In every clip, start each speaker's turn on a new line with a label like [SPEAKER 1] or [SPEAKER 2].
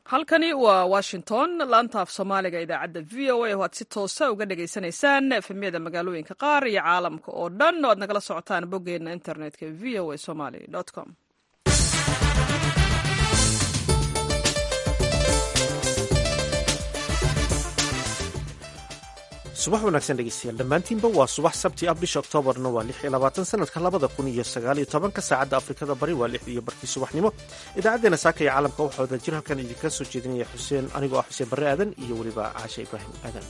[SPEAKER 1] halkani waa washington laanta af soomaaliga idaacadda v o a oo aad si toosa uga dhagaysanaysaan efemyada magaalooyinka qaar iyo caalamka oo dhan oo aad nagala socotaan boggeena internetka v o a somaly com.
[SPEAKER 2] subax wanaagsan dhegeystayaal dhammaantiinba waa subax sabti ah bisha oktoobarna waa 6 sanadka 2019 saacadda afrikada bari waa 6 barkii subaxnimo. idaacaddeenna saaka iyo caalamka waxaa wada jir halkan idinka soo jeedinaya anigoo ah xuseen barre aadan iyo weliba caashe ibraahim aadan.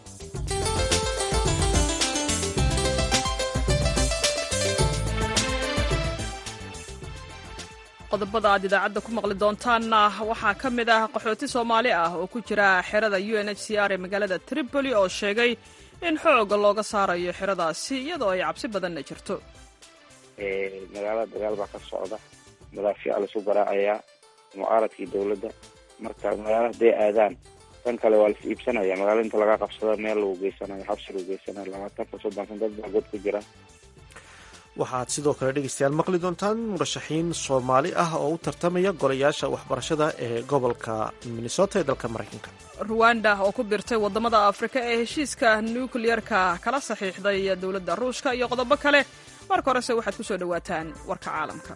[SPEAKER 1] qodobada aad idaacadda ku maqli doontaanna waxaa ka mid ah qaxooti soomaali ah oo ku jira xerada UNHCR ee magaalada Tripoli oo sheegay in xooga looga saarayo xeradaasi iyadoo ay cabsi badanna jirto.
[SPEAKER 3] magaalada dagaal baa ka socda, madaafiic lasu garaacayaa mucaaradkii dowladda, marka magaalada haday aadaan tan kale waa las iibsanaya. magaalada inta laga qabsado meel lagu geysanayo, xabsi lagu geysanayo, 20 dad baa god ku jira.
[SPEAKER 2] waxaad sidoo kale dhegeystayaal maqli doontaan murashaxiin soomaali ah oo u tartamaya golayaasha waxbarashada ee gobolka Minnesota ee dalka Maraykanka.
[SPEAKER 1] Rwanda oo ku birtay wadamada Afrika ee heshiiska nuclear-ka kala saxiixday dowladda Ruushka iyo qodobo kale. marka horese waxaad ku soo dhawaataan warka caalamka.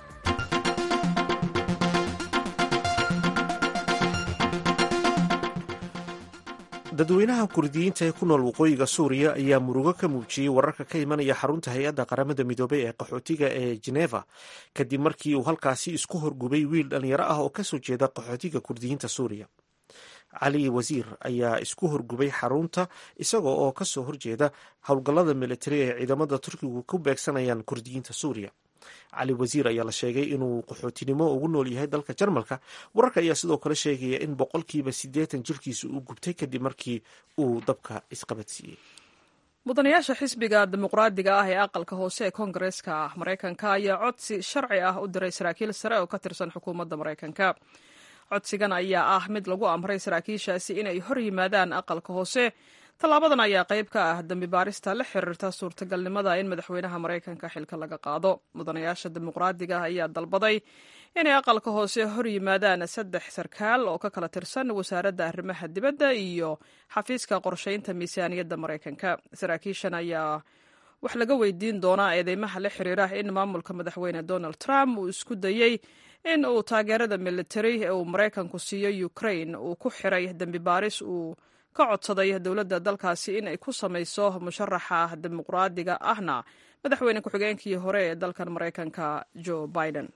[SPEAKER 2] dadweynaha kurdiyiinta ee ku nool waqooyiga suuriya ayaa murugo ka muujiyey wararka ka imanaya xarunta hay-adda qaramada midoobay ee qaxootiga ee Geneva kadib markii uu halkaasi isku horgubay wiil dhalinyaro ah oo kasoo jeeda qaxootiga kurdiyiinta suuriya. cali wasiir ayaa isku horgubay xarunta isaga oo kasoo horjeeda howlgallada militari ee ciidamada turkigu ku beegsanayaan kurdiyiinta suuriya. cali wasiir ayaa la sheegay inuu qaxootinimo ugu nool yahay dalka Jarmalka. wararka ayaa sidoo kale sheegaya in 80% jirkiisa uu gubtay kadib markii uu dabka isqabadsiiyey.
[SPEAKER 1] mudanayaasha xisbiga dimuqraadiga ah ee aqalka hoose ee koongareeska Mareykanka ayaa codsi sharci ah u diray saraakiil sare oo ka tirsan xukuumadda Mareykanka. codsigan ayaa ah mid lagu amray saraakiishaasi inay hor yimaadaan aqalka hoose. tallaabadan ayaa qayb ka ah dambi baarista la xiriirta suurtagalnimada in madaxweynaha Mareykanka xilka laga qaado. mudanayaasha dimuqraadiga ayaa dalbaday inay aqalka hoose hor yimaadaan 3 sarkaal oo ka kala tirsan wasaaradda arrimaha dibadda iyo xafiiska qorsheynta miisaaniyadda Mareykanka. saraakiishan ayaa wax laga weydiin doonaa eedeymaha la xiriira in maamulka madaxweyne Donald Trump uu isku dayay in uu taageerada militari ee uu Mareykanku siiyo Ukraine uu ku xiray dambi baaris uu ka codsaday dowladda dalkaasi in ay ku samayso musharaxa dimuqraadiga ahna madaxweyne ku-xigeenkii hore ee dalkan Mareykanka Joe Biden.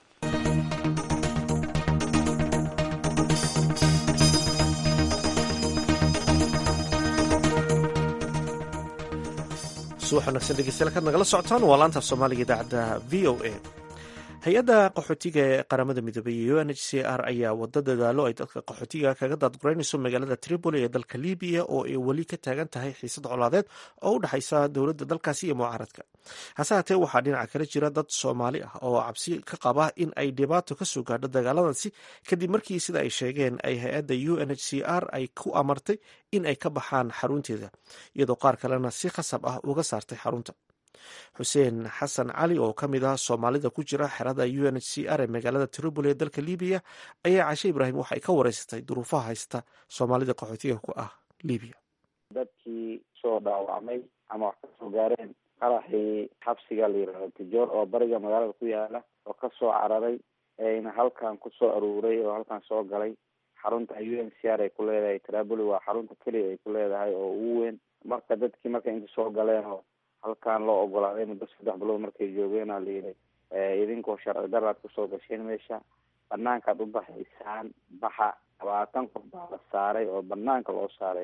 [SPEAKER 2] subax wanaagsan dhegeystayaal kaad nagala socotaan waa laanta Soomaaliga idaacadda v o a. hay-adda qaxootiga ee qaramada midoobay UNHCR ayaa wada dadaalo ay dadka qaxootiga kaga daadgureynayso magaalada Tripoli ee dalka Libiya oo ay weli ka taagan tahay xiisad colaadeed oo u dhexaysa dowladda dalkaasi iyo mucaaradka. hase haatee waxaa dhinaca kale jira dad Soomaali ah oo cabsi ka qaba in ay dhibaato ka soo gaadho dagaaladaasi kadib markii sida ay sheegeen ay hay-adda UNHCR ay ku amartay in ay ka baxaan xarunteeda iyadoo qaar kalena si khasab ah uga saartay xarunta. xuseen xasan cali oo ka mid ah Soomaalida ku jira xerada UNHCR ee magaalada Tripoli ee dalka Libiya ayaa Caashe Ibraahim waxay ka wareysatay duruufaha haysta Soomaalida qaxootiga ku ah Libiya.
[SPEAKER 3] dadkii soo dhaawacmay ama wax kasoo gaareen qaraxii xabsiga la yiraahdo Tijoor oo bariga magaalada ku yaala oo kasoo cararay ayna halkan kusoo aruuray oo halkan soo galay xarunta UNHCR ay ku leedahay Tripoli waa xarunta kaliya ay ku leedahay oo ugu weyn. marka dadkii markay inta soo galeen oo halkan loo ogolaaday muddo 3 bilood markay joogeen la yiri idinkoo sharci daraad kusoo gasheen meesha banaankaad u baxaysaan baxa. 20 qof baa la saaray oo banaanka loo saaray.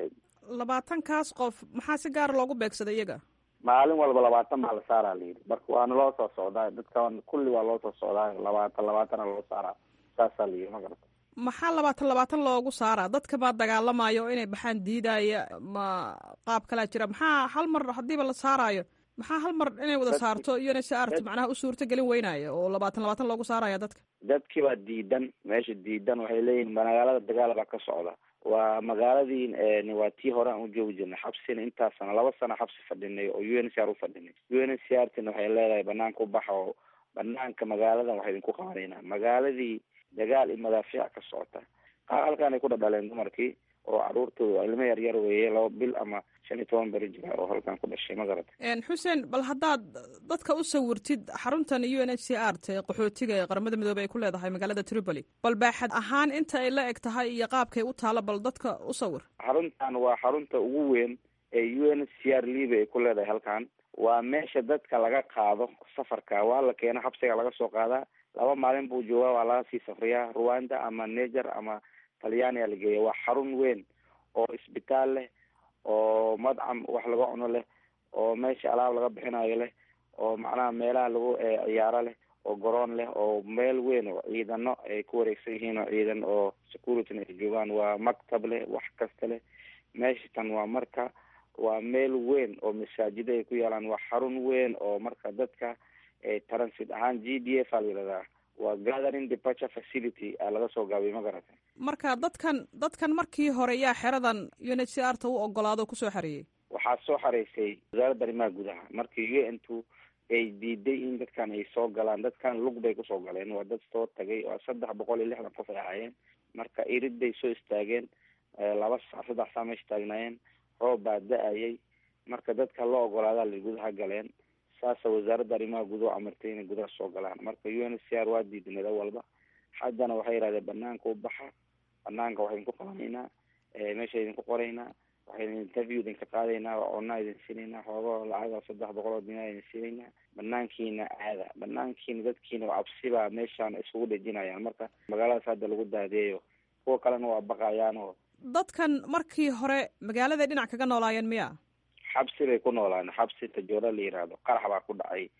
[SPEAKER 1] 20kaas qof maxaa si gaar loogu beegsaday iyaga?
[SPEAKER 3] maalin walba 20 baa la saaraa la yiri. marka waana loo soo socdaa dadkan kulli waa loo soo socdaa 20 loo saaraa saasaa la yiri. ma garata
[SPEAKER 1] maxaa 20 loogu saaraa? dadka baa dagaalamayo inay baxaan diidaya ma qaab kala jira? maxaa hal mar hadiiba la saarayo maxaa hal mar inay wada saarto UNHCR macnaha u suurta galin weynaayo oo 20 loogu saaraya dadka?
[SPEAKER 3] dadkii baa diidan, meesha diidan waxay leeyihiin magaalada dagaal baa ka socda. waa magaaladii waa tii hore aan u joogi jirnay xabsina intaas sana 2 sano xabsi fadhinay oo UNHCR u fadhinay. UNHCR tina waxay leedahay banaanka u baxa oo banaanka magaaladan waxay idinku qabanayna magaaladii dagaal iyo madaafiic ka socota. halkaan ay ku dhadhaleen dumarkii oo caruurtooda ilmo yaryar weeye 2 bil ama 15 beri jira oo halkaan ku dhashay magarata.
[SPEAKER 1] Xuseen, bal haddaad dadka u sawirtid xaruntan UNHCR ee qaxootiga ee qaramada midoobey ay ku leedahay magaalada Tripoli, bal baaxad ahaan inta ay la eg tahay iyo qaabkay u taalo, bal dadka u sawir.
[SPEAKER 3] Xaruntan waa xarunta ugu weyn ee UNHCR Libya ay ku leedahay halkaan. waa meesha dadka laga qaado safarka, waa la keena xabsiga laga soo qaadaa, 2 maalin buu joogaa, waa laga sii safriyaa Rwanda ama Niger ama Talyaaniga la geeya. waa xarun weyn oo isbitaal leh, oo madcam wax laga cuno leh, oo meesha alaab laga bixinayo leh, oo macnaha meelaha lagu ciyaaro leh, oo garoon leh, oo meel weyn oo ciidano ay ku wareegsan yihiin, oo ciidan oo security ay joogaan. waa maktab leh, wax kasta leh. meesha tan waa marka waa meel weyn oo masaajida ay ku yaalaan. waa xarun weyn oo marka dadka transit ahaan GDF a la yidhahdaa, waa gathering departure facility a laga soo gaabiyay magarata.
[SPEAKER 1] marka dadkan markii hore yaa xeradan UNHCR ta u ogolaado kusoo xareeyey?
[SPEAKER 3] waxaa soo xareysay wasaaradda arrimaha gudaha markii UN-tu ay diiday in dadkan ay soo galaan. dadkan lug bay kusoo galeen, waa dad soo tagay, waa 360 qof ay ahaayeen. marka irid bay soo istaageen, 2 saac 3 saac meesha taagnaayeen, roob baa da-ayay. marka dadka loo ogolaadaa la gudaha galeen. saasa wasaaradda arrimaha gudaha amartay inay gudaha soo galaan. marka UNHCR waa diidnay walba. haddana waxay yidhahdeen banaanka u baxa, banaanka waxayn ku qabanaynaa, meesha idinku qoraynaa, waxayn interview idinka qaadaynaa, cunaa idin siinaynaa, xoogo lacaga 300 dinar idin siinaynaa, banaankiina aada. banaankiina dadkiina waa cabsibaa meeshaan isugu dhejinayaan. marka magaaladaas hadda lagu daadiyayo, kuwa kalena waa baqayaan. oo
[SPEAKER 1] dadkan markii hore magaaladay dhinac kaga noolaayeen miya?
[SPEAKER 3] xabsi bay ku noolaan, xabsi Tajoora la yiraahdo. qarax baa ku dhacay,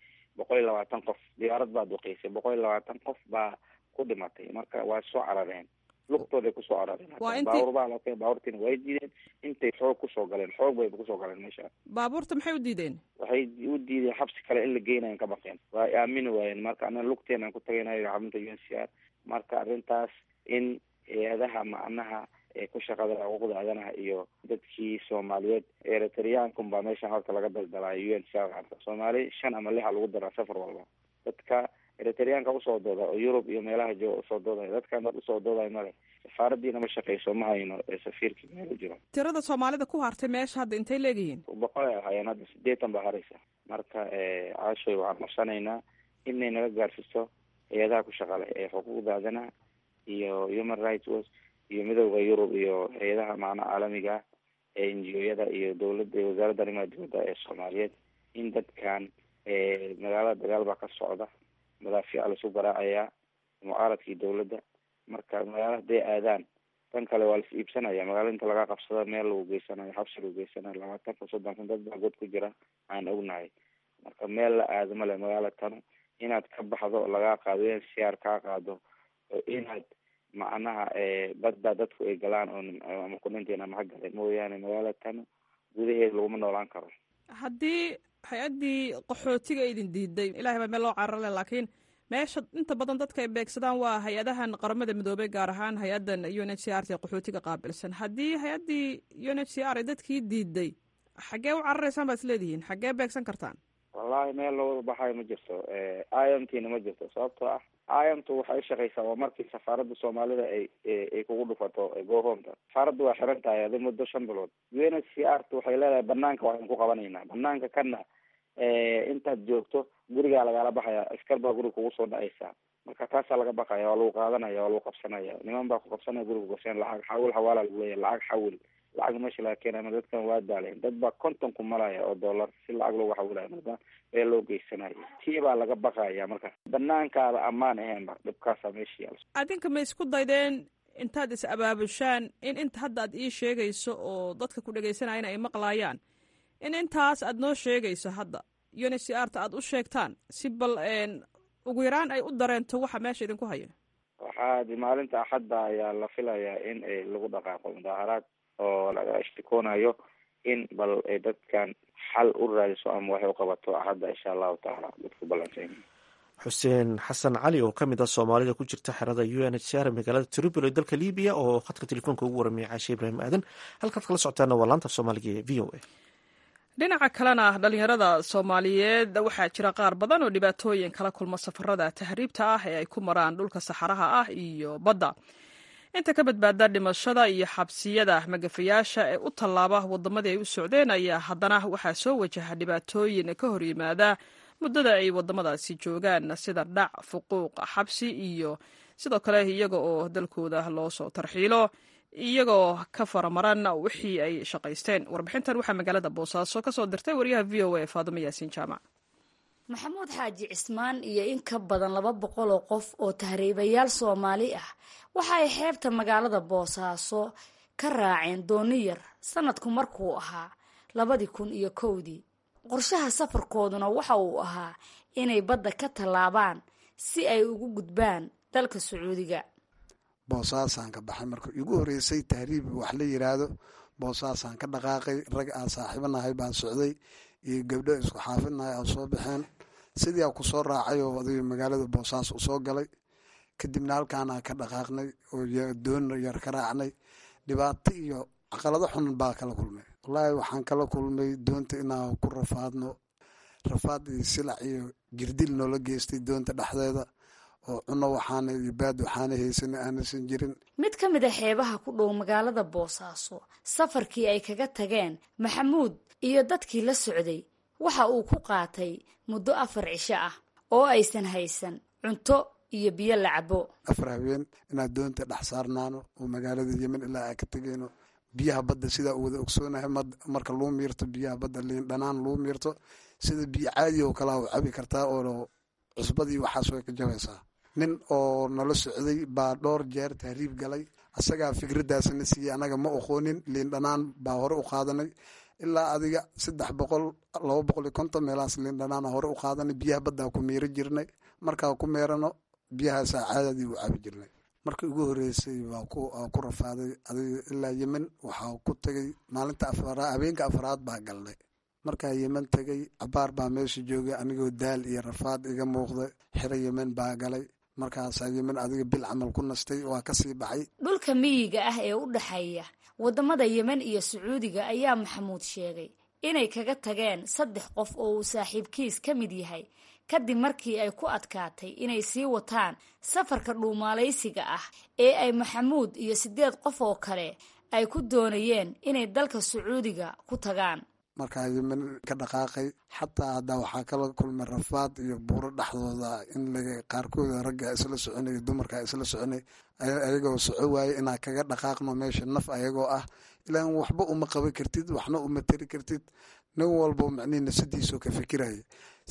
[SPEAKER 3] 120 qof diyaarad baa duqeysay, 120 qof baa ku dhimatay. marka waa soo carareen, lugtooday kusoo carareen. baabuur baa la keenay, baabuurtiina way diideen. intay xoog kusoo galeen, xoog bay kusoo galeen meesha.
[SPEAKER 1] baabuurta maxay u diideen?
[SPEAKER 3] waxay u diideen xabsi kale in la geynayan ka baqeen, waa aamini waayeen. marka ana lugteenaan ku tagaynayo xarunta UNHCR. marka arrintaas in eedaha macnaha ee ku shaqada xuquuqda aadanaha iyo dadkii Soomaaliyeed Eritreankum baa meesha halka laga daldalay UNHCR. Soomaali 5 ama 6 lagu daraa safar walba. dadka Eritreanka usoo dooda oo Europe iyo meelaha jooga usoo doodaya, dadkan dad usoo doodaya male. safaaradiina ma shaqeyso, ma hayno safiirka meel jiro.
[SPEAKER 1] tirada Soomaalida ku hartay meesha hadda intay leeyihiin?
[SPEAKER 3] 100 hayaan hadda 80 baa haraysa. marka caashay waxaan qabsanaynaa inay naga gaarsiiso eedaha ku shaqale ee xuquuqda aadanaha iyo Human Rights Watch iyo midowga Yurub iyo hay'adaha macna caalamiga ee NGO-yada iyo dawladda wasaaradda arrimaha dibadda ee Soomaaliyeed in dadkan magaalada dagaal baa ka socda, madaafiic la soo garaacaya mucaaradkii dawladda. marka magaalada day aadaan tan kale waa la iibsanaya. magaalada inta laga qabsado meel lagu geysanayo, xabsi lagu geysanayo, 20-30 dad baa god ku jira aan ognahay. marka meel la aado male magaalada tan. inaad ka baxdo laga qaado, UNHCR kaa qaado, inaad macnaha badda dadku ay galaan oo ama ku dhinteen ama hagale mooyaane magaalada tan gudaheeda laguma noolaan karo.
[SPEAKER 1] haddii hay-addii qaxootiga idin diiday, ilaahay baa meel loo cararle, laakiin meesha inta badan dadka ay beegsadaan waa hay-adahan qaramada midoobey, gaar ahaan hay-addan UNHCR ee qaxootiga qaabilsan. haddii hay-addii UNHCR ay dadkii diiday, xaggee u cararaysaan baad isleedihiin? xaggee beegsan kartaan?
[SPEAKER 3] wallahi meel loo baxayo ma jirto. IMT-na ma jirto, sababtoo ah IMT waxay shaqeysaa waa markii safaaradda Soomaalida ay kugu dhufato go'hoonta. safaaradda waa xiran tahay hadii muddo 5 bilood. UNHCR waxay leedahay banaanka waxaan ku qabanaynaa. banaanka kana intaad joogto gurigaa lagala baxaya, askar baa guriga kugu soo dhacaysa. marka taasaa laga baqaya, waa lagu qaadanaya, waa lagu qabsanaya. niman baa ku qabsanaya, guriga kuqabsanaya, lacag xawil xawaala lagu leeyahay, lacag xawil. lacag meesha laga keenayo dadkan waa daaleen. dad baa 50 ku malaya oo dollar si lacag loogu xawilayo, marka ee loo geysanayo. tii baa laga baqaya. marka banaankaada ammaan ahaynba dhibkaasa meesha yaalo.
[SPEAKER 1] adinka ma isku daydeen intaad is abaabushaan in inta hadda aad ii sheegayso oo dadka ku dhegaysanayana ay maqlaayaan, in intaas aad noo sheegayso hadda UNHCR ta aad u sheegtaan si bal ugu yaraan ay u dareento waxa meesha idinku haya?
[SPEAKER 3] waxaa maalinta Axadda ayaa la filayaa in lagu dhaqaaqo mudaaharaad oo laga ishtikoonayo in bal dadkan xal u raadiso ama waxay u qabato Axadda insha Allahu taala dadku balanteen.
[SPEAKER 2] xuseen xasan cali oo kamid ah Soomaalida ku jirta xerada UNHCR magaalada Tripoli dalka Liibiya oo khadka telefoonka ugu waramay Caashe Ibraahim Aadan. halkaad kala socotaana waa laanta Soomaaliga ee VOA. dhinaca kalena dhalinyarada Soomaaliyeed waxaa jira qaar badan oo dhibaatooyin kala kulma safarada tahriibta ah ee ay ku maraan dhulka saxaraha ah iyo badda.
[SPEAKER 1] inta ka badbaada dhimashada iyo xabsiyada magafayaasha ee u tallaaba waddamadii ay u socdeen ayaa haddana waxaa soo wajaha dhibaatooyin ka hor yimaada muddada ay waddamadaasi joogaan sida dhac, fuquuq, xabsi iyo sidoo kale iyaga oo dalkooda loo soo tarxiilo iyagoo ka faramaran wixii ay shaqaysteen. Warbixintan waxaa magaalada Boosaaso ka soo dirtay wariyaha VOA Faadimo Yaasiin Jaamac.
[SPEAKER 4] maxamuud xaaji cismaan iyo in ka badan 200 oo qof oo tahriibayaal Soomaali ah waxa ay xeebta magaalada Boosaaso ka raaceen dooni yar sanadku markuu ahaa 2001. qorshaha safarkooduna waxa uu ahaa inay badda ka tallaabaan si ay ugu gudbaan dalka Sacuudiga.
[SPEAKER 5] Boosaasaan ka baxay markii ugu horeysay tahriib wax la yiraahdo. Boosaasaan ka dhaqaaqay, rag aan saaxiibanahay baan socday iyo gabdho isku xaafidnahay oo soo baxeen. sidii aan ku soo raacay oo adiga magaalada Boosaaso u soo galay, kadibna halkaan aan ka dhaqaaqnay oo doon yar ka raacnay. dhibaato iyo caqalado xun baa kala kulmay. wallaahi waxaan kala kulmay doonta inaan ku rafaadno, rafaad iyo silac iyo jirdil noola geystay doonta dhexdeeda oo cuno waxaana iyo baad waxaana haysan aanaysan jirin.
[SPEAKER 4] mid ka mid ah xeebaha ku dhow magaalada Boosaaso safarkii ay kaga tageen maxamuud iyo dadkii la socday waxa uu ku qaatay muddo 4 cisho ah oo aysan haysan cunto iyo biyo la cabo.
[SPEAKER 5] 4 habeen inaan doonta dhex saarnaano oo magaalada Yemen ilaa ay ka tageyno. biyaha badda sida uu wada ogsoonahay marka loo miirto biyaha badda liin dhanaan loo miirto sida biyo caadi oo kala cabi kartaa oo cusbadii waxaas way ka jabaysaa. nin oo nala socday baa dhowr jeer tahriib galay, asagaa fikradaasna siiyay, anaga ma aqoonin. liin dhanaan baa hore u qaadanay ilaa adiga 300-250 meelaas liin dhanaan hore u qaadanay. biyaha badda ku miiri jirnay, markaa ku meerano biyahaas caadadii u cabi jirnay. markii ugu horeysay baa ku rafaaday adiga ilaa Yemen. waxaa ku tagay maalinta habeenka afraad baa galnay. markaa Yemen tagay cabaar baa meesha joogay anigoo daal iyo rafaad iga muuqda. xiro Yemen baa galay, markaasaa Yemen adiga bil camal ku nastay waa ka sii baxay.
[SPEAKER 4] dhulka miyiga ah ee u dhaxeeya wadamada Yemen iyo Sacuudiga ayaa maxamuud sheegay inay kaga tageen 3 qof oo uu saaxiibkiis ka mid yahay kadib markii ay ku adkaatay inay sii wataan safarka dhuumaalaysiga ah ee ay maxamuud iyo 8 qof oo kale ay ku doonayeen inay dalka Sacuudiga ku tagaan.
[SPEAKER 5] markaa Yemen ka dhaqaaqay xataa hadda waxaa kala kulmay rafaad iyo buuro dhexdooda in laga qaarkood ragga isla soconay dumarka isla soconay ayagoo soco waayay inaa kaga dhaqaaqno meesha naf ayagoo ah ilaan waxba uma qaban kartid, waxna uma tari kartid. nin walba macnii nafsadiisu ka fikiraya.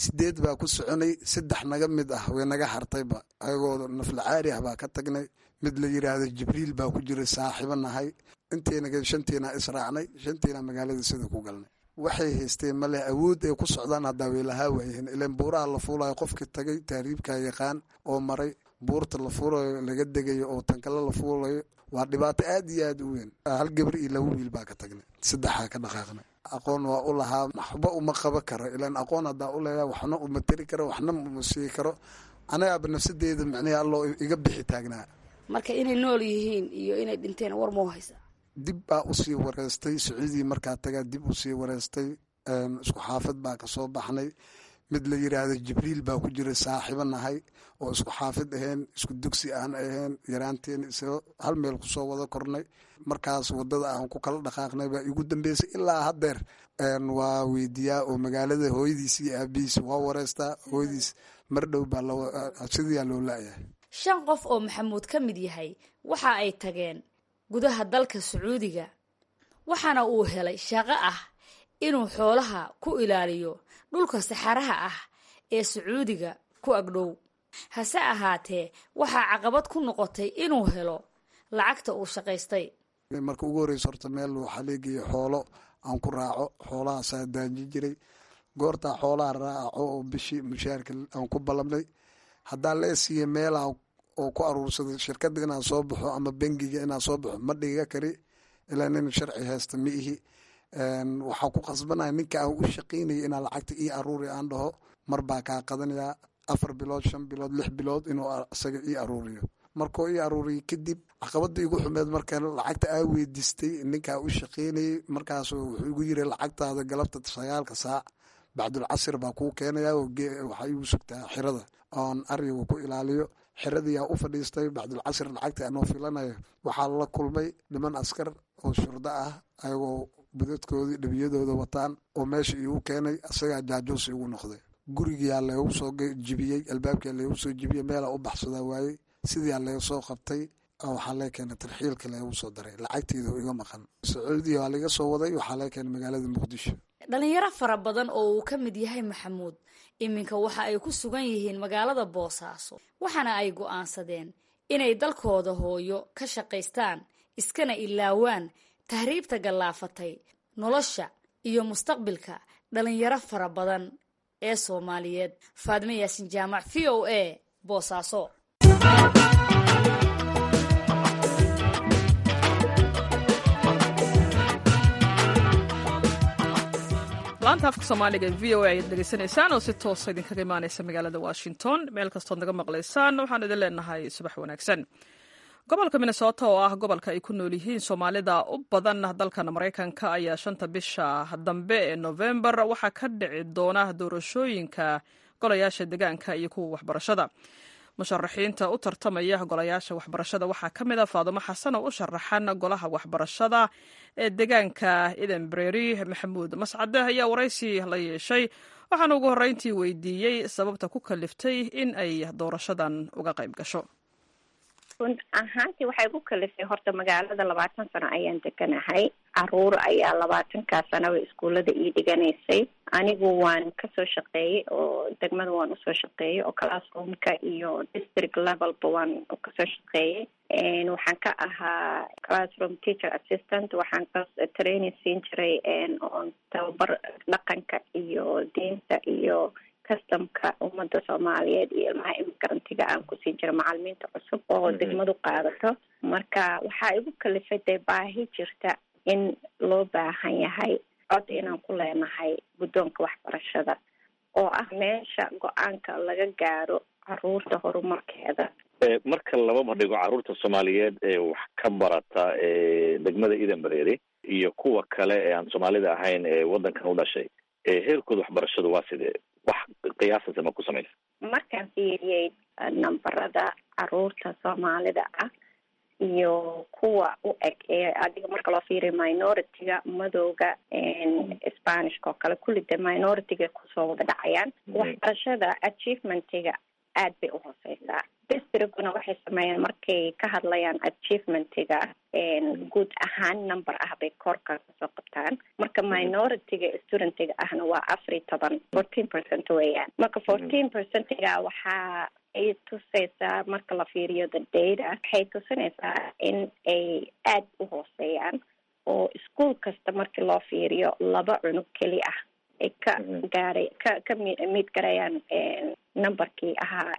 [SPEAKER 5] 8 baa ku soconay, 3 naga mid ah way naga hartayba ayagoo nafla caari ah baa ka tagnay. mid la yiraahdo Jibriil baa ku jiray saaxiibanahay. inteena 5 israacnay, 5 magaalada sida ku galnay. waxay haysteen male awood ay ku socdaan hadda way lahaa waayeen. ilaan buuraha la fuulayo qofkii tagay taariibka yaqaan oo maray buurta la fuulayo laga degayo oo tankala la fuulayo waa dhibaato aad iyo aad u weyn. hal gabar iyo 2 wiil baa ka tagnay, 3 ka dhaqaaqnay. aqoon waa u lahaa, waxba uma qaban karo. ilaan aqoon haddaa u leeyahay waxna uma tari karo, waxna uma sii karo. anaga nafsadeeda macnaheed alloo iga bixi taagnaa.
[SPEAKER 4] marka inay nool yihiin iyo inay dhinteen war ma haysaa.
[SPEAKER 5] dib baa u sii wareystay Sacuudi markaa tagaa dib u sii wareystay. isku xaafad baa ka soo baxnay. mid la yiraahdo Jibriil baa ku jiray saaxiibanahay oo isku xaafid ahayn, isku dugsi aan ahayn, yaraanteen isoo hal meel ku soo wada kornay. markaas wadada aan ku kala dhaqaaqnay baa igu dambeysay ilaa haddeer. waa weydiiyaa oo magaalada hooyadiis iyo aabihiis waa wareystaa. hooyadiis mar dhow baa sidii loo laayahay.
[SPEAKER 4] 5 qof oo maxamuud ka mid yahay waxa ay tageen gudaha dalka Sacuudiga, waxaana uu helay shaqo ah inuu xoolaha ku ilaaliyo dhulka saxaraha ah ee Sacuudiga ku agdhow. hase ahaatee waxaa caqabad ku noqotay inuu helo lacagta uu shaqaystay.
[SPEAKER 5] marka ugu horeyso horta meel waxaa leeyahay xoolo aan ku raaco, xoolahaas daanji jiray. goorta xoolaha raaco oo bishii mushaarka aan ku ballamnay haddaa la siiyay meel oo ku aruursaday shirkadda inaan soo baxo ama bangiga inaan soo baxo ma dhiga kari ilaa nin sharci haysta ma ihi. waxaa ku qasbanaya ninka aan u shaqaynayay inaan lacagta ii aruuri aan dhaho mar baa kaa qadanayaa 4 bilood 5 bilood 6 bilood inuu isaga ii aruuriyo. markuu ii aruuriyay kadib caqabadii igu xumeed markaan lacagta aa weydiistay ninkaa u shaqaynayay markaas wuxuu igu yiri lacagtaada galabta 9 saac bacdul casr baa kuu keenayaa oo waxaa igu sugtaa xirada oon arigu ku ilaaliyo. xeradiyaa u fadhiistay bacdulcasr lacagta anoo filanayo waxaa la kulmay niman askar oo shurdo ah ayagoo budadkoodii dhibiyadooda wataan oo meesha iigu keenay. asagaa jaajuus igu noqday. gurigiyaa leegu soo jibiyey, albaabkaa leegu soo jibiyey, meelaa u baxsadaa waayey. sidiyaa lega soo qabtay oo waxaa lee keenay tarxiilka leegu soo daray. lacagteeda iga maqan. sacuudiya waa laga soo waday, waxaa lee keenay magaalada muqdisho.
[SPEAKER 4] dhalinyaro fara badan oo uu ka mid yahay maxamuud iminka waxa ay ku sugan yihiin magaalada boosaaso, waxaana ay go'aansadeen inay dalkooda hooyo ka shaqaystaan, iskana ilaawaan tahriibta gallaafatay nolosha iyo mustaqbalka dhalinyaro fara badan ee Soomaaliyeed. Faadime Yaasin Jaamac, VOA, Boosaaso.
[SPEAKER 1] laanta afka soomaaliga VOA ayaad dhegaysanaysaan oo si toosa idinkaga imaanaysa magaalada Washington. meel kastood naga maqlaysaan waxaan idin leenahay subax wanaagsan. gobolka Minnesota oo ah gobolka ay ku nool yihiin Soomaalida u badan dalkan Mareykanka ayaa 5 bisha dambe ee November waxaa ka dhici doona doorashooyinka golayaasha deegaanka iyo kuwa waxbarashada. musharaxiinta u tartamaya golayaasha waxbarashada waxaa ka mid ah Faadumo Xasan oo u sharaxan golaha waxbarashada ee deegaanka Edinbury. Maxamuud Mascade ayaa waraysi la yeeshay, waxaana ugu horreyntii weydiiyey sababta ku kaliftay in ay doorashadan uga qayb gasho.
[SPEAKER 6] run ahaantii waxay ku kalifay horta magaalada 20 sano ayaan deganahay. caruur ayaa 20 sano iskuulada ii dhiganaysay. anigu waan kasoo shaqeeyey oo degmada waan usoo shaqeeyey oo classroomka iyo district levelba waan kasoo shaqeeyey. waxaan ka ahaa classroom teacher assistant. waxaan ka training siin jiray oo tababar dhaqanka iyo diinta iyo customka ummadda Soomaaliyeed iyo ilmaha imigrantiga aan ku siin jiray macallimiinta cusub oo degmadu qaadato. marka waxaa igu kalifay baahi jirta in loo baahan yahay cod inaan ku leenahay guddoonka waxbarashada oo ah meesha go-aanka laga gaaro caruurta horumarkeeda.
[SPEAKER 7] marka laba dhigo caruurta Soomaaliyeed ee wax ka barata degmada Edinbury iyo kuwa kale ee aan Soomaalida ahayn ee wadankan u dhashay, heerkooda waxbarashadu waa sidee? wax qiyaasaysan ma ku samaysa?
[SPEAKER 6] markaan fiiriyey nambarada caruurta Soomaalida ah iyo kuwa u eg ee adiga marka loo fiiriyo minority-ga madowga Spanishka oo kale kulli minority-ga kusoo wada dhacayaan. waxbarashada achievement-ga aad bay u hooseysaa. districtguna waxay sameeyaan markay ka hadlayaan achievement-ga guud ahaan number ah bay korka kasoo qabtaan. marka minority-ga student-ga ahna waa 14% weeyaan. marka 14%-ga waxaa ay tusaysaa marka la fiiriyo the data waxay tusinaysaa in ay aad u hooseeyaan oo iskuol kasta markii loo fiiriyo 2 cunug keli ah ay ka gaaray ka mid garayaan numberkii ahaa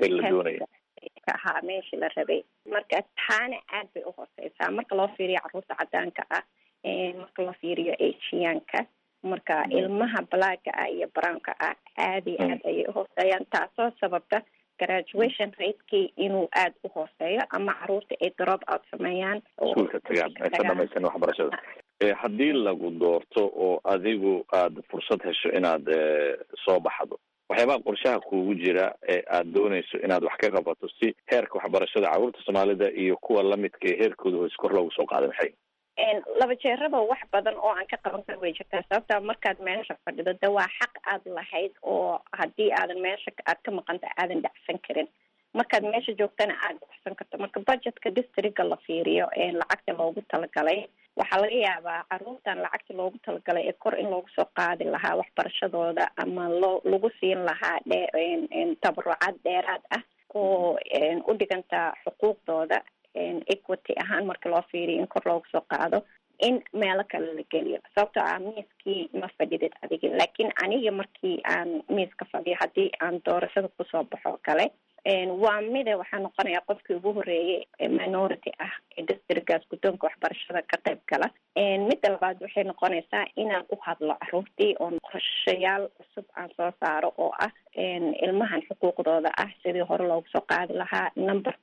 [SPEAKER 6] meeshii la rabay. marka taana aad bay u hooseysaa marka loo fiiriyo caruurta cadaanka ah, marka loo fiiriyo Asianka. marka ilmaha blacka ah iyo brownka ah aad iyo aad ayay uhooseeyaan, taasoo sababta graduation rate-kii inuu aad u hooseeyo ama caruurta ay drop out sameeyaan
[SPEAKER 7] iskuulka tagaan ay ka dhamaysan waxbarashada. haddii lagu doorto oo adigu aad fursad hesho inaad soo baxdo, waxyaabaha qorshaha kuugu jira ee aad doonayso inaad wax ka qabato si heerka waxbarashada caruurta Soomaalida iyo kuwa lamidka ee heerkooda hoos kor loogu soo qaado maxay?
[SPEAKER 6] laba jeeraba wax badan oo aan ka qaban karo way jirtaa. sababta markaad meesha fadhido de waa xaq aad lahayd oo haddii aadan meesha aad ka maqanta aadan dhacsan karin. markaad meesha joogtana aad dhacsan karto. marka budgetka districtga la fiiriyo lacagta loogu talagalay waxaa laga yaabaa caruurtan lacagta loogu talagalay ee kor in loogu soo qaadi lahaa waxbarashadooda ama lagu siin lahaa tabarucaad dheeraad ah oo u dhiganta xuquuqdooda equity ahaan marka loo fiiriyo in kor loogu soo qaado in meelo kale la geliyo. sababtoo ah miiskii ma fadhidid adigi, laakiin aniga markii aan miiska fadhiyo haddii aan doorashada kusoo baxo kale waa mida waxaa noqonaya qofkii ugu horeeyay minority ah ee districtgaas guddoonka waxbarashada ka qayb gala. midda labaad waxay noqonaysaa inaan u hadlo caruurtii oon qorshayaal cusub aan soo saaro oo ah ilmahan xuquuqdooda ah sidii hore loogu soo qaadi lahaa, numberka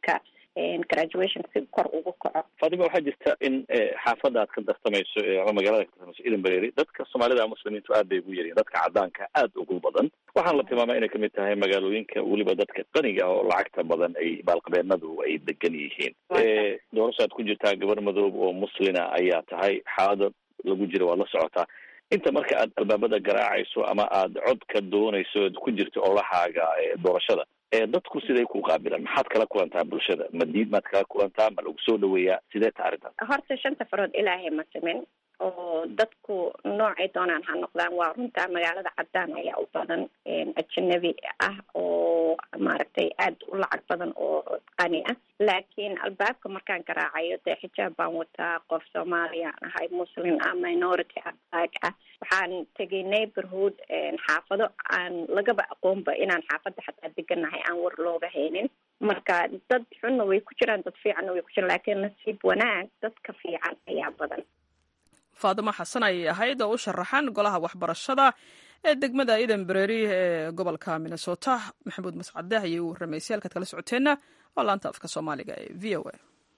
[SPEAKER 6] graduation si kor ugu kaco.
[SPEAKER 7] Fatima, waxaa jirta in xaafadda aad ka darsamayso ama magaalada ka darsamayso Edinburgh dadka Soomaalida muslimiintu aad bay ugu yaryihiin, dadka cadaanka aad ugu badan. waxaan la tilmaamaa inay kamid tahay magaalooyinka weliba dadka qaniga oo lacagta badan ay maalqabeenadu ay degan yihiin. doorashaad ku jirtaa gabar madoob oo muslina ayaa tahay, xaalada lagu jira waad la socotaa. inta marka aad albaabada garaacayso ama aad codka doonayso ku jirto olahaaga doorashada, dadku siday ku qaabilaan? maxaad kala kulantaa bulshada? ma diid maad kala kulantaa? ma lagu soo dhaweeyaa? sidee ta arrintan?
[SPEAKER 6] horta 5 farood ilaahay ma simin oo dadku noocay doonaan ha noqdaan. waa runtaa magaalada cadaan ayaa u badan, ajnabi ah oo maaragtay aad u lacag badan oo qani ah. laakiin albaabka markaan garaacayo dee xijaab baan wataa, qof Soomaaliya ahay, muslim ah, minority ah, black ah. waxaan tegay neighborhood xaafado aan lagaba aqoonba inaan xaafadda xataa deganahay aan war looga haynin. marka dad xunna way ku jiraan, dad fiicanna way ku jiraan, laakiin nasiib wanaag dadka fiican ayaa badan.
[SPEAKER 1] faadimo xasan ayay ahayd oo u sharaxan golaha waxbarashada ee degmada Edinburgh ee gobolka Minnesota. maxamuud mascade ayay u waramaysay. halkaad kala socoteenna waa laanta afka Soomaaliga ee VOA.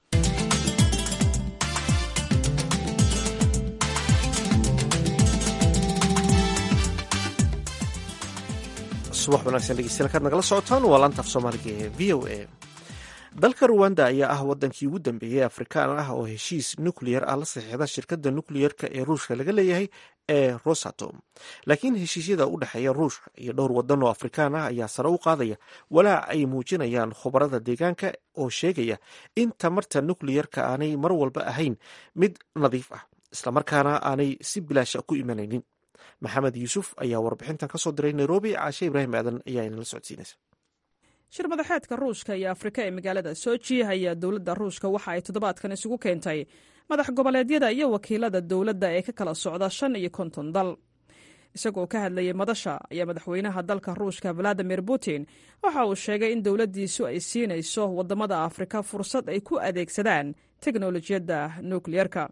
[SPEAKER 2] subax wanaagsan dhegeystayaal, kaad nagala socotaan waa laanta af Soomaaliga ee VOA. dalka Rwanda ayaa ah wadankii ugu dambeeyey afrikaan ah oo heshiis nuclear ah la saxiixda shirkadda nuclearka ee ruushka laga leeyahay ee Rosatom. laakiin heshiisyada u dhexeeya ruushka iyo dhowr wadan oo afrikaan ah ayaa sare u qaadaya walaac ay muujinayaan khubarada deegaanka oo sheegaya in tamarta nuclearka aanay mar walba ahayn mid nadiif ah, islamarkaana aanay si bilaasha ku imanaynin. maxamed yuusuf ayaa warbixintan ka soo diray Nairobi. caashe ibraahim aadan ayaa inala socodsiinaysa.
[SPEAKER 1] shir madaxeedka ruushka iyo afrika ee magaalada Sochi ayaa dowladda ruushka waxa ay toddobaadkan isugu keentay madax goboleedyada iyo wakiilada dowladda ee ka kala socda 55 dal. isagoo ka hadlayay madasha ayaa madaxweynaha dalka ruushka Vladimir Putin waxa uu sheegay in dowladdiisu ay siinayso wadamada Afrika fursad ay ku adeegsadaan teknolojiyadda nuclearka.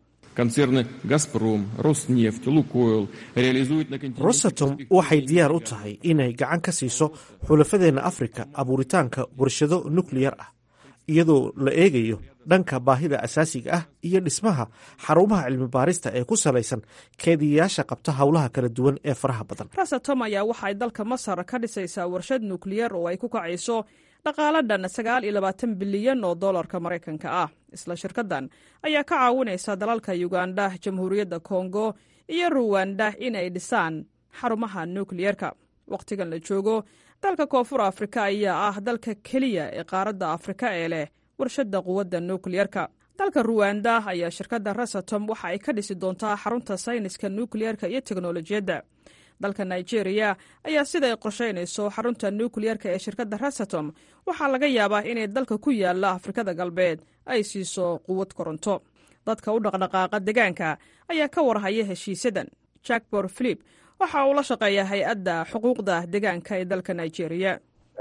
[SPEAKER 2] Rosatom waxay diyaar u tahay inay gacan ka siiso xulafadeenna Afrika abuuritaanka warshado nuclear ah, iyadoo la eegayo dhanka baahida asaasiga ah iyo dhismaha xarumaha cilmi baarista ee ku salaysan keediyayaasha qabta howlaha kala duwan ee faraha badan.
[SPEAKER 1] Rosatom ayaa waxa ay dalka Masar ka dhisaysaa warshad nuclear oo ay ku kacayso dhaqaale dhan 29 bilyan oo dollarka Mareykanka ah. isla shirkaddan ayaa ka caawinaysa dalalka Uganda, Jamhuuriyadda Kongo iyo Rwanda in ay dhisaan xarumaha nuclearka. waqtigan la joogo dalka Koonfur Afrika ayaa ah dalka keliya ee qaaradda Afrika ee leh warshadda quwadda nuclearka. dalka Rwanda ayaa shirkadda Rosatom waxa ay ka dhisi doontaa xarunta sayniska nuclearka iyo teknolojiyadda. dalka Nigeria ayaa sida ay qorsheynayso xarunta nuclearka ee shirkadda Rosatom waxaa laga yaabaa inay dalka ku yaala Afrikada Galbeed ay siiso quwad koronto. dadka u dhaqdhaqaaqa deegaanka ayaa ka warhaya heshiisyadan. Jack Philip waxa uu la shaqeeyaa hay-adda xuquuqda deegaanka ee dalka Nigeria.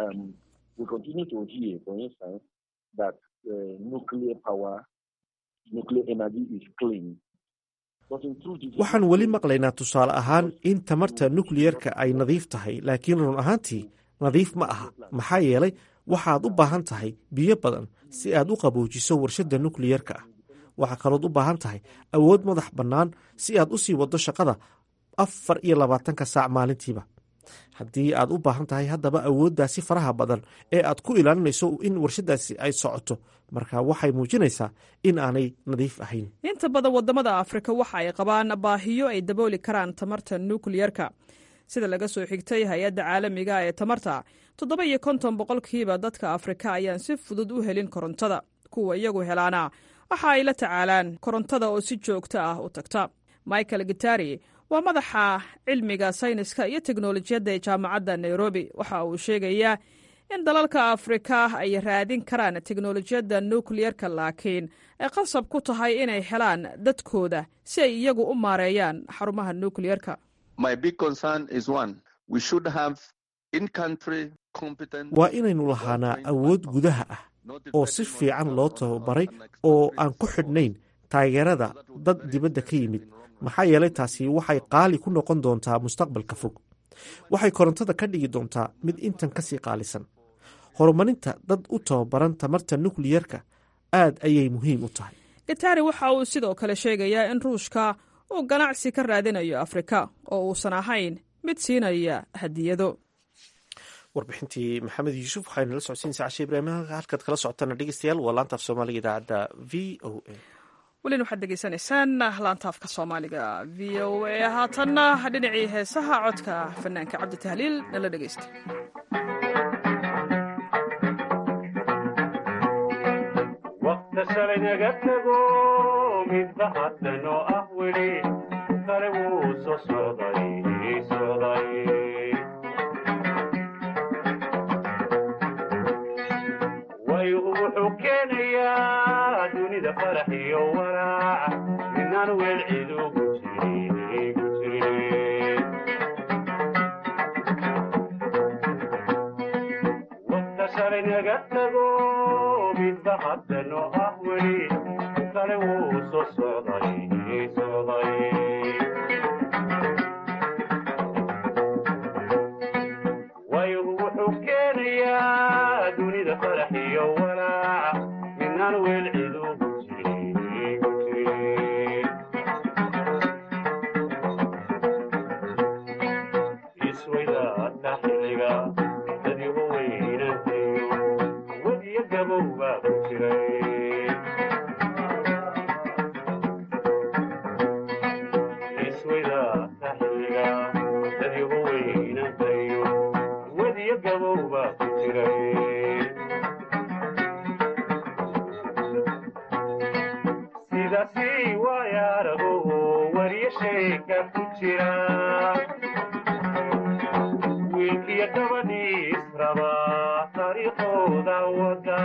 [SPEAKER 2] waxaan weli maqlaynaa tusaale ahaan in tamarta nuclearka ay nadiif tahay, laakiin run ahaantii nadiif ma aha. maxaa yeelay waxaad u baahan tahay biyo badan si aad u qaboojiso warshadda nuclearka ah. waxaa kalood u baahan tahay awood madax bannaan si aad u sii waddo shaqada 24 saac maalintiiba. haddii aad u baahan tahay haddaba awooddaasi faraha badan ee aad ku ilaalinayso in warshadaasi ay socoto, marka waxay muujinaysaa in aanay nadiif ahayn.
[SPEAKER 1] inta badan wadamada Afrika waxa ay qabaan baahiyo ay dabooli karaan tamarta nuclearka. sida laga soo xigtay hay-adda caalamiga ee tamarta, 57% dadka Afrika ayaan si fudud u helin korontada. kuwa iyagu helaana waxa ay la tacaalaan korontada oo si joogto ah u tagta. Michael Gitari waa madaxa cilmiga sayniska iyo teknolojiyadda ee jaamacadda Nairobi. waxa uu sheegayaa in dalalka Afrika ay raadin karaan teknolojiyadda nuclearka, laakiin ay qasab ku tahay inay helaan dadkooda si ay iyagu u maareeyaan xarumaha nuclearka.
[SPEAKER 2] waa inaynu lahaanaa awood gudaha ah oo si fiican loo tababaray oo aan ku xidhnayn taageerada dad dibadda ka yimid, maxaa yeelay taasi waxay qaali ku noqon doontaa mustaqbalka fog. waxay korontada ka dhigi doontaa mid intan ka sii qaalisan. horumarinta dad u tababaran tamarta nukliyerka aad ayay muhiim u tahay.
[SPEAKER 1] gataari waxa uu sidoo kale sheegayaa in ruushka uu ganacsi ka raadinayo afrika oo uusan ahayn mid siinaya hadiyado.
[SPEAKER 2] warbixintii maxamed yuusuf waxaynu la socodsiinaysaa cashe ibraahim. halkaad kala socotana dhegeystayaal waa laanta af soomaaliga idaacadda v o a.
[SPEAKER 1] welina waxaad degeysanaysaan laanta afka soomaaliga v o a. haatanna dhinacii heesaha codka fanaanka cabdi tahliil nala dhegeysta.
[SPEAKER 8] waqta shalay naga tago midba haddanoo ah weli kale wuu soo socday wuxuu keenayaa dunida farax iyo walaac midnaan weel cid ugu jirin waqta shalay naga tago midba haddanoo ah weli kale wuu soo socday waayo wuxuu keenayaa dunida farax iyo walaac midnaan weel cid ugu jirin isweydaadka xilliga dadigu weynantayo wadiyo gabow baa ku jiray isweydaadka xilliga dadigu weynantayo wadiyo gabow baa ku jiray sidaasi waayaarago wariyo sheeka ku jira wiilkiyo gabadhii israba taariikhooda wada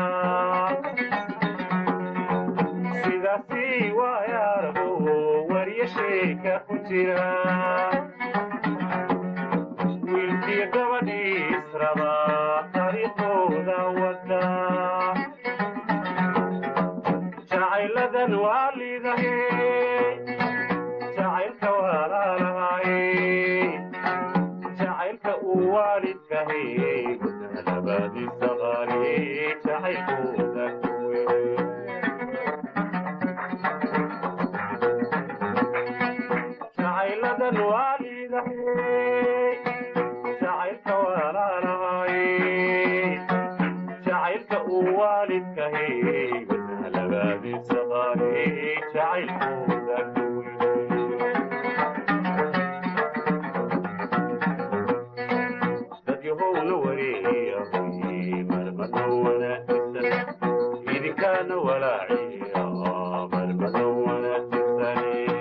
[SPEAKER 8] sidaasi waayaarago wariyo sheeka ku jira wiilkiyo gabadhii israba taariikhooda wada jacayladan waa liidahe jacaylka walaalahaye jacaylka uu waalidkahe labadiisa qaali jacaylkooda kuwere jacayladan waa liidahe jacaylka walaalahaye jacaylka uu waalidkahe labadiisa qaali jacaylkooda kuwere dadyahowna wareeyahay marmada wanaagsan idinkaana walaaciya marmada wanaagsan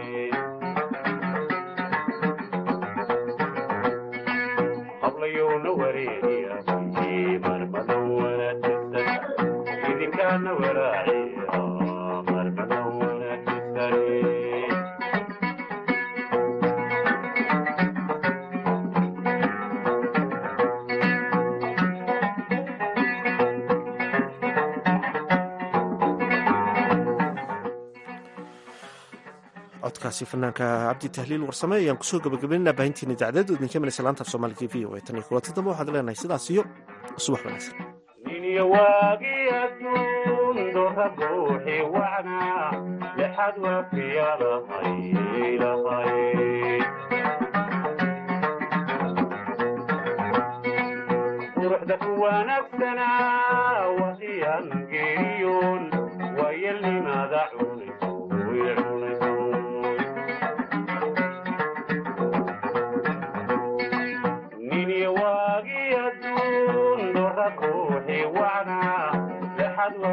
[SPEAKER 8] hablayowna wareeyahay marmada wanaagsan idinkaana walaaciya marmada wanaagsan
[SPEAKER 2] codkaasi fanaanka cabdi tahliil warsame ayaan kusoo gabagabaynaa baahintiina idaacadada idinka imanaysa laanta af soomaaliga v o a. tan iyo kulanti dambe waxaad leenahay sidaas iyo subax wanaagsan.
[SPEAKER 8] niniyo waagii adduun dora buuxi wacnaa lexad waafiyalahay quruxda ku wanaagsanaa wadiyan geeriyoon waayelnimada cunayso niniyo waagii adduun dora buuxi wacnaa lexad